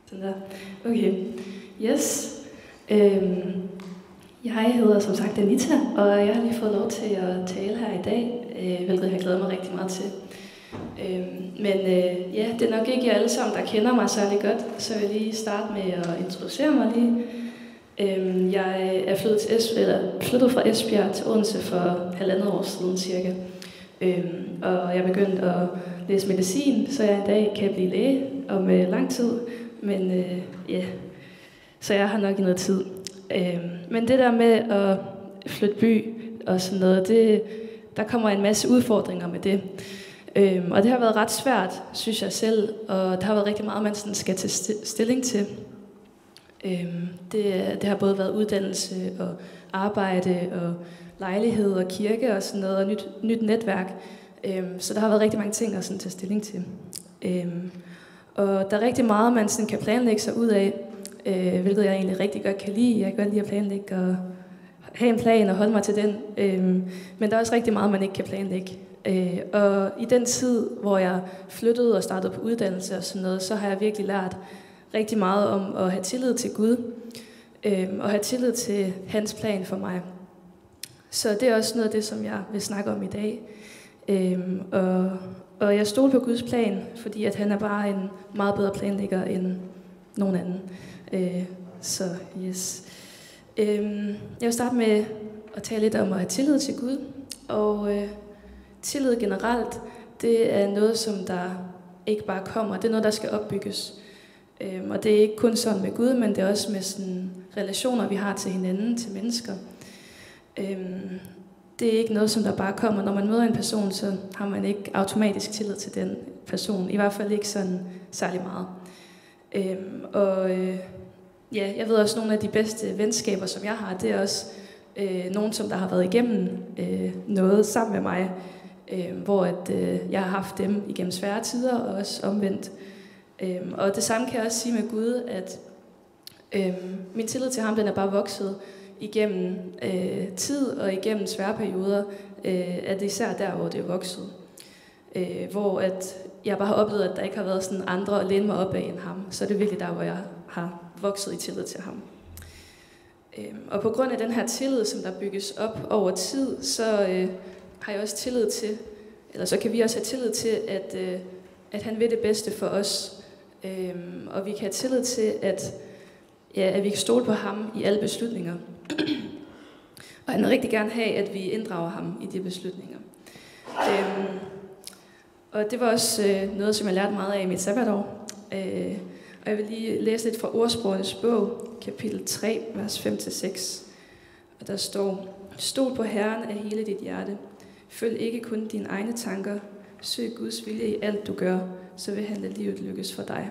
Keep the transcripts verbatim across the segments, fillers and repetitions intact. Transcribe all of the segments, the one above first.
Sådan der. Okay. Yes. Øhm, jeg hedder som sagt Anita, og jeg har lige fået lov til at tale her i dag, øh, hvilket jeg glæder mig rigtig meget til. Øhm, men øh, ja, det er nok ikke jer alle sammen, der kender mig særlig godt, så vil jeg lige starte med at introducere mig lige. Øhm, jeg er flyttet, til es- eller flyttet fra Esbjerg til Odense for halvandet år siden cirka. Øhm, og jeg begyndte at læse medicin, så jeg en dag kan blive læge om øh, lang tid. Men øh, ja, så jeg har nok i noget tid. Øhm, men det der med at flytte by og sådan noget, det, der kommer en masse udfordringer med det. Øhm, og det har været ret svært, synes jeg selv, og der har været rigtig meget, man sådan skal tage st- stilling til. Øhm, det, det har både været uddannelse og arbejde og lejlighed og kirke og sådan noget, og nyt, nyt netværk. Øhm, så der har været rigtig mange ting at sådan tage stilling til. Øhm, og der er rigtig meget, man sådan kan planlægge sig ud af, øh, hvilket jeg egentlig rigtig godt kan lide. Jeg kan godt lide at planlægge og have en plan og holde mig til den. Øhm, men der er også rigtig meget, man ikke kan planlægge. Øh, og i den tid, hvor jeg flyttede og startede på uddannelse og sådan noget, så har jeg virkelig lært rigtig meget om at have tillid til Gud, øh, og have tillid til hans plan for mig. Så det er også noget af det, som jeg vil snakke om i dag. Øh, og, og jeg stoler på Guds plan, fordi at han er bare en meget bedre planlægger end nogen anden. Øh, så yes. Øh, jeg vil starte med at tale lidt om at have tillid til Gud. Og øh, tillid generelt, det er noget, som der ikke bare kommer. Det er noget, der skal opbygges. Øhm, og det er ikke kun sådan med Gud, men det er også med sådan relationer, vi har til hinanden, til mennesker. Øhm, det er ikke noget, som der bare kommer. Når man møder en person, så har man ikke automatisk tillid til den person. I hvert fald ikke sådan særlig meget. Øhm, og øh, ja, jeg ved også, at nogle af de bedste venskaber, som jeg har, det er også øh, nogen, som der har været igennem øh, noget sammen med mig, øh, hvor at, øh, jeg har haft dem igennem svære tider, og også omvendt. Øhm, og det samme kan jeg også sige med Gud, at øhm, min tillid til ham, den er bare vokset igennem øh, tid og igennem svære perioder, øh, at det især der, hvor det er vokset. Øh, hvor at jeg bare har oplevet, at der ikke har været sådan andre at læne mig op af end ham. Så er det virkelig der, hvor jeg har vokset i tillid til ham. Øhm, og på grund af den her tillid, som der bygges op over tid, så øh, har jeg også tillid til, eller så kan vi også have tillid til, at, øh, at han vil det bedste for os. Øhm, og vi kan have tillid til, at, ja, at vi kan stole på ham i alle beslutninger. Og han vil rigtig gerne have, at vi inddrager ham i de beslutninger. Øhm, og det var også øh, noget, som jeg lærte meget af i mit sabbatår. Øh, og jeg vil lige læse lidt fra Ordsprogenes bog, kapitel tre, vers fem til seks. Og der står: Stol på Herren af hele dit hjerte. Følg ikke kun dine egne tanker. Søg Guds vilje i alt, du gør, så vil han lade livet lykkes for dig.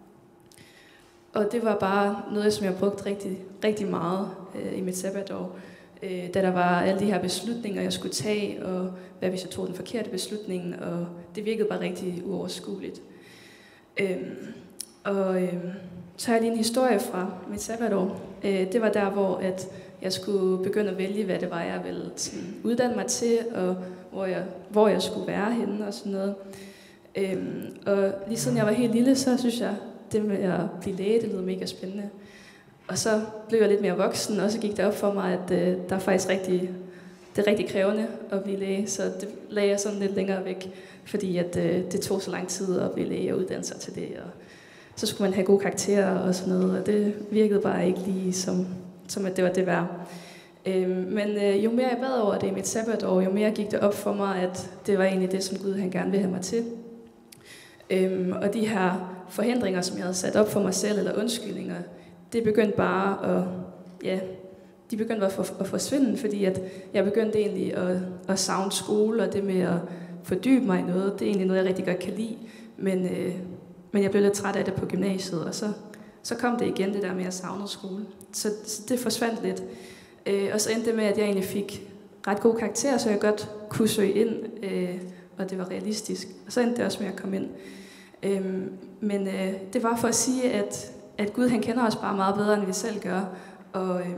Og det var bare noget, som jeg brugte rigtig, rigtig meget øh, i mit sabbatår. Øh, da der var alle de her beslutninger, jeg skulle tage, og hvad hvis jeg tog den forkerte beslutning, og det virkede bare rigtig uoverskueligt. Øh, og øh, så har jeg lige en historie fra mit sabbatår. Øh, det var der, hvor at jeg skulle begynde at vælge, hvad det var, jeg ville sådan, uddanne mig til, og hvor jeg, hvor jeg skulle være henne og sådan noget. Øhm, og lige siden jeg var helt lille, så synes jeg, det med at blive læge, det lød mega spændende. Og så blev jeg lidt mere voksen, og så gik det op for mig, at øh, der er faktisk rigtig, det er rigtig krævende at blive læge, så det lagde jeg sådan lidt længere væk, fordi at, øh, det tog så lang tid at blive læge og uddanne sig til det. Og så skulle man have gode karakterer og sådan noget, og det virkede bare ikke lige som, som at det var det værd. Øhm, men øh, jo mere jeg bad over det i mit sabbatår, jo mere gik det op for mig, at det var egentlig det, som Gud han gerne ville have mig til. Øhm, og de her forhindringer, som jeg havde sat op for mig selv, eller undskyldninger, det begyndte bare at, ja, de begyndte bare at, at forsvinde, fordi at jeg begyndte egentlig at, at savne skole, og det med at fordybe mig i noget, det er egentlig noget, jeg rigtig godt kan lide, men, øh, men jeg blev lidt træt af det på gymnasiet, og så, så kom det igen, det der med, at jeg savnede skole. Så, så det forsvandt lidt. Øh, og så endte det med, at jeg egentlig fik ret gode karakterer, så jeg godt kunne søge ind, øh, og det var realistisk. Og så endte det også med at komme ind. Øh, men øh, det var for at sige, at, at Gud han kender os bare meget bedre, end vi selv gør. Og, øh,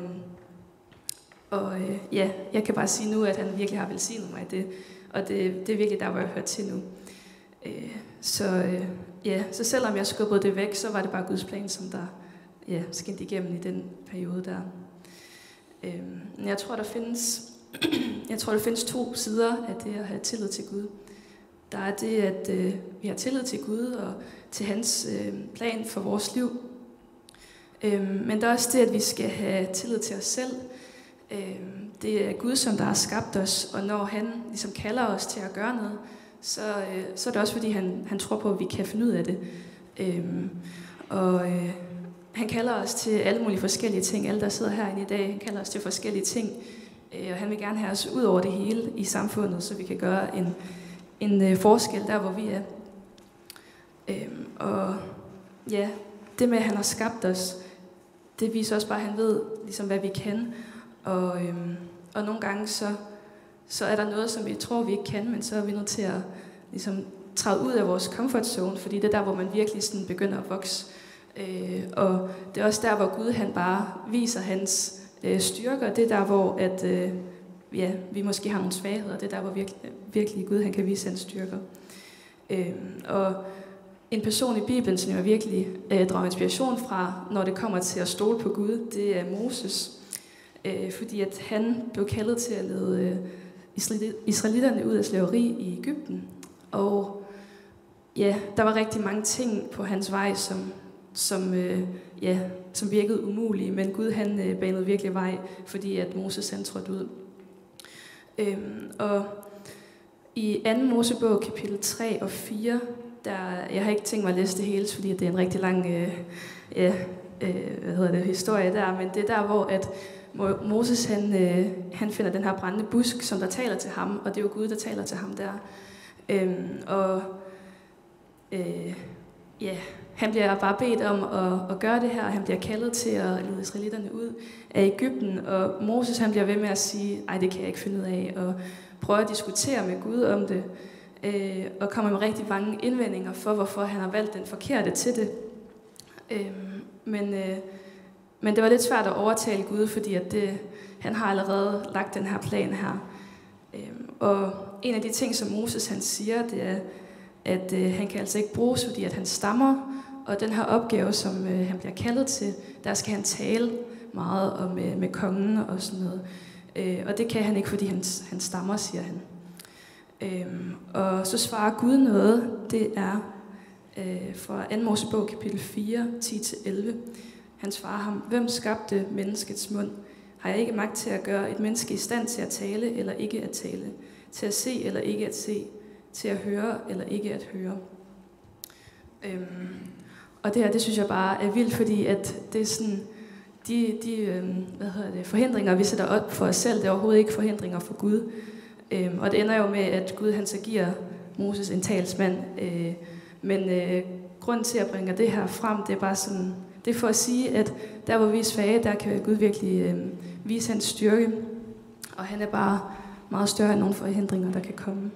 og øh, ja, jeg kan bare sige nu, at han virkelig har velsignet mig i det. Og det, det er virkelig der, hvor jeg hører til nu. Øh, så øh, ja, så selvom jeg skubbede det væk, så var det bare Guds plan, som der ja, skinte igennem i den periode der. Øhm, jeg tror, der findes, jeg tror, der findes to sider af det at have tillid til Gud. Der er det, at øh, vi har tillid til Gud og til hans øh, plan for vores liv. Øhm, men der er også det, at vi skal have tillid til os selv. Øhm, det er Gud, som der har skabt os, og når han ligesom kalder os til at gøre noget, så, øh, så er det også fordi, han, han tror på, at vi kan finde ud af det. Øhm, og øh, han kalder os til alle mulige forskellige ting. Alle, der sidder herinde i dag, han kalder os til forskellige ting. Øh, og han vil gerne have os ud over det hele i samfundet, så vi kan gøre en, en øh, forskel der, hvor vi er. Øhm, og ja, det med, at han har skabt os, det viser også bare, at han ved, ligesom, hvad vi kan. Og, øhm, og nogle gange, så, så er der noget, som vi tror, vi ikke kan, men så er vi nødt til at ligesom, træde ud af vores comfort zone, fordi det er der, hvor man virkelig sådan, begynder at vokse. Øh, og det er også der, hvor Gud han bare viser hans øh, styrker. Det er der, hvor at, øh, ja, vi måske har nogle svagheder. Det er der, hvor virkelig, virkelig Gud han kan vise hans styrker. Øh, og en person i Bibelen, som jeg virkelig øh, drager inspiration fra, når det kommer til at stole på Gud, det er Moses. Øh, fordi at han blev kaldet til at lede øh, israelitterne ud af slaveri i Egypten. Og ja, der var rigtig mange ting på hans vej, som, som, øh, ja, som virkede umulige, men Gud han øh, banede virkelig vej, fordi at Moses han trådte ud. Øh, og i anden Mosebog, kapitel tre og fire, der, jeg har ikke tænkt mig at læse det hele, fordi det er en rigtig lang øh, ja, øh, hvad hedder det, historie der, men det er der, hvor at Moses han, øh, han finder den her brændende busk, som der taler til ham, og det er jo Gud, der taler til ham der. Øhm, og øh, ja, han bliver bare bedt om at, at gøre det her, og han bliver kaldet til at lede israelitterne ud af Egypten, og Moses han bliver ved med at sige, ej, det kan jeg ikke finde ud af, og prøver at diskutere med Gud om det, øh, og kommer med rigtig mange indvendinger for, hvorfor han har valgt den forkerte til det. Øh, men øh, Men det var lidt svært at overtale Gud, fordi at det, han har allerede lagt den her plan her. Øhm, og en af de ting, som Moses han siger, det er, at øh, han kan altså ikke bruges, fordi at han stammer. Og den her opgave, som øh, han bliver kaldet til, der skal han tale meget om, med, med kongen og sådan noget. Øh, og det kan han ikke, fordi han, han stammer, siger han. Øhm, og så svarer Gud noget, det er øh, fra anden Mosebog, kapitel fire, ti til elleve. Han svarer ham, hvem skabte menneskets mund? Har jeg ikke magt til at gøre et menneske i stand til at tale eller ikke at tale? Til at se eller ikke at se? Til at høre eller ikke at høre? Øhm, og det her, det synes jeg bare er vildt, fordi at det er sådan, de, de øhm, hvad hedder det, forhindringer, vi sætter op for os selv, det er overhovedet ikke forhindringer for Gud. Øhm, og det ender jo med, at Gud han så giver Moses en talsmand. Øh, men øh, grunden til at bringe det her frem, det er bare sådan, det er for at sige, at der hvor vi er svage, der kan Gud virkelig øh, vise hans styrke. Og han er bare meget større end nogle forhindringer, der kan komme.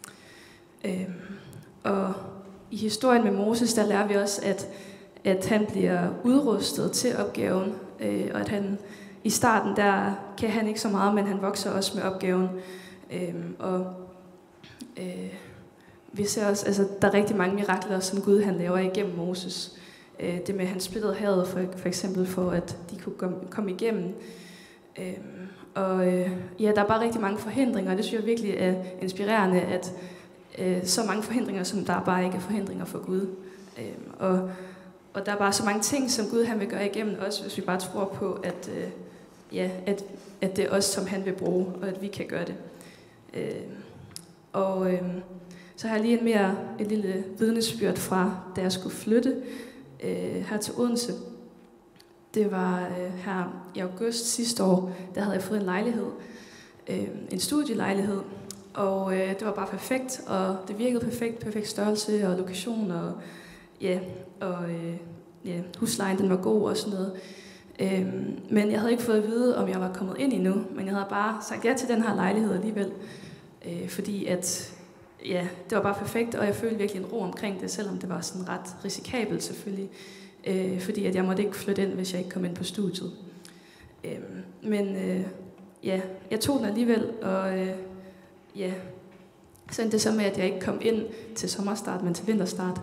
Øh, og i historien med Moses, der lærer vi også, at, at han bliver udrustet til opgaven. Øh, og at han i starten, der kan han ikke så meget, men han vokser også med opgaven. Øh, og øh, vi ser også, altså der er rigtig mange mirakler, som Gud han laver igennem Moses. Det med, at han splittede havet for, for eksempel, for at de kunne komme, komme igennem. Øhm, og øh, ja, der er bare rigtig mange forhindringer, og det synes jeg virkelig er inspirerende, at øh, så mange forhindringer, som der bare ikke er forhindringer for Gud. Øhm, og, og der er bare så mange ting, som Gud han vil gøre igennem os, hvis vi bare tror på, at, øh, ja, at, at det er os, som han vil bruge, og at vi kan gøre det. Øhm, og øh, så har jeg lige en mere, et lille vidnesbyrd fra, da jeg skulle flytte Øh, her til Odense. Det var øh, her i august sidste år, der havde jeg fået en lejlighed, øh, en studielejlighed, og øh, det var bare perfekt, og det virkede perfekt, perfekt størrelse og lokation, og ja, og øh, ja, huslejen den var god og sådan noget. Øh, men jeg havde ikke fået at vide, om jeg var kommet ind endnu, men jeg havde bare sagt ja til den her lejlighed alligevel, øh, fordi at ja, det var bare perfekt, og jeg følte virkelig en ro omkring det, selvom det var sådan ret risikabelt selvfølgelig, øh, fordi at jeg måtte ikke flytte ind, hvis jeg ikke kom ind på studiet. Øh, men øh, ja, jeg tog den alligevel, og øh, ja, så endte det så med, at jeg ikke kom ind til sommerstart, men til vinterstart.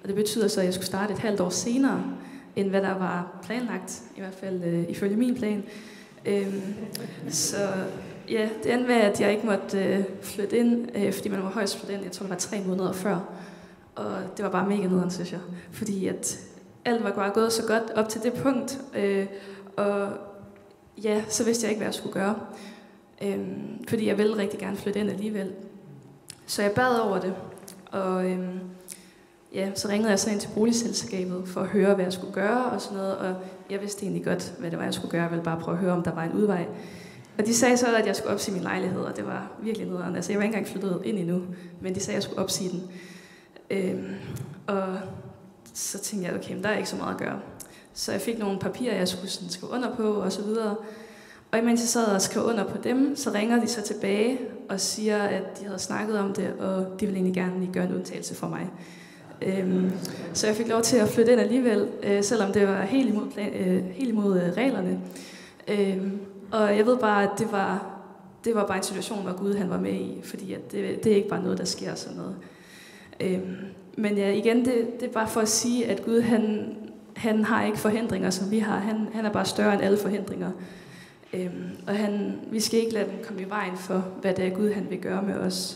Og det betyder så, at jeg skulle starte et halvt år senere, end hvad der var planlagt, i hvert fald øh, ifølge min plan. Øhm, så ja, det endte med, at jeg ikke måtte øh, flytte ind, øh, fordi man var højst flytte ind, jeg tror det var tre måneder før. Og det var bare mega nederen, synes jeg. Fordi at alt var bare gået så godt op til det punkt, øh, og ja, så vidste jeg ikke, hvad jeg skulle gøre. Øhm, fordi jeg ville rigtig gerne flytte ind alligevel. Så jeg bad over det, og øhm, ja, så ringede jeg så ind til boligselskabet for at høre, hvad jeg skulle gøre og sådan noget, og jeg vidste egentlig godt, hvad det var, jeg skulle gøre. Jeg ville bare prøve at høre, om der var en udvej. Og de sagde så, at jeg skulle opsige min lejlighed, og det var virkelig nederen. Altså, jeg var ikke engang flyttet ind endnu, men de sagde, at jeg skulle opsige den. Øhm, og så tænkte jeg, okay, men der er ikke så meget at gøre. Så jeg fik nogle papirer, jeg skulle sådan skrive under på, og så videre. Og imens jeg sad og skrev under på dem, så ringer de så tilbage og siger, at de havde snakket om det, og de ville egentlig gerne lige gøre en undtagelse for mig. Øhm, så jeg fik lov til at flytte ind alligevel, øh, selvom det var helt imod, plan, øh, helt imod øh, reglerne. Øhm, og jeg ved bare, at det var, det var bare en situation, hvor Gud han var med i, fordi at det, det er ikke bare noget, der sker sådan noget. Øhm, men ja, igen, det, det er bare for at sige, at Gud han, han har ikke forhindringer, som vi har. Han, han er bare større end alle forhindringer. Øhm, og han, vi skal ikke lade dem komme i vejen for, hvad det er Gud han vil gøre med os.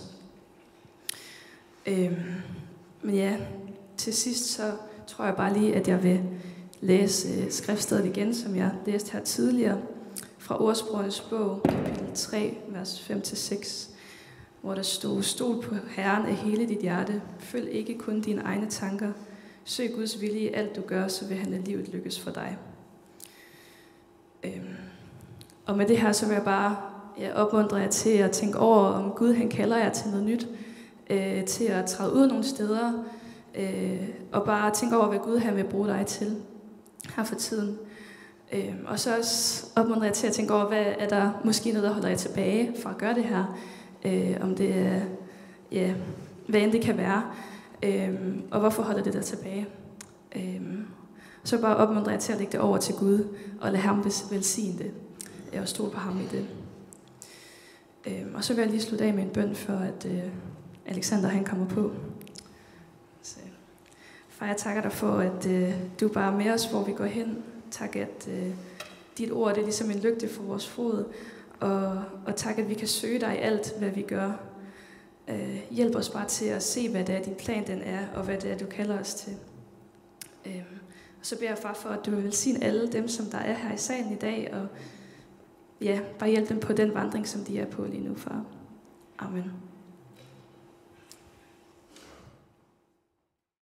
Øhm, men ja, til sidst så tror jeg bare lige, at jeg vil læse øh, skriftstedet igen, som jeg læste her tidligere, fra Ordsprogenes bog, kapitel tre, vers fem til seks, hvor der stod: Stol på Herren af hele dit hjerte, følg ikke kun dine egne tanker, søg Guds vilje i alt du gør, så vil han lade livet lykkes for dig. Øhm, og med det her, så vil jeg bare ja, opmuntre jer til at tænke over, om Gud han kalder jer til noget nyt, øh, til at træde ud nogle steder, øh, og bare tænke over, hvad Gud han vil bruge dig til her for tiden. Øh, og så også opmuntre jer til at tænke over, hvad er der måske noget, der holder jer tilbage fra at gøre det her. Øh, om det er, ja, hvad end det kan være, øh, og hvorfor holder det der tilbage. Øh, så bare opmuntre jer til at lægge det over til Gud, og lade ham velsigne det, og stole på ham i det. Øh, og så vil jeg lige slutte af med en bøn, for at øh, Alexander han kommer på. Så, far, jeg takker dig for, at øh, du bare er med os, hvor vi går hen. Tak, at øh, dit ord det er ligesom en lygte for vores fod. Og, og tak, at vi kan søge dig i alt, hvad vi gør. Øh, hjælp os bare til at se, hvad det er, din plan den er, og hvad det er, du kalder os til. Øh, og så beder jeg, far, for, at du vil velsigne alle dem, som der er her i salen i dag, og ja, bare hjælp dem på den vandring, som de er på lige nu, far. Amen.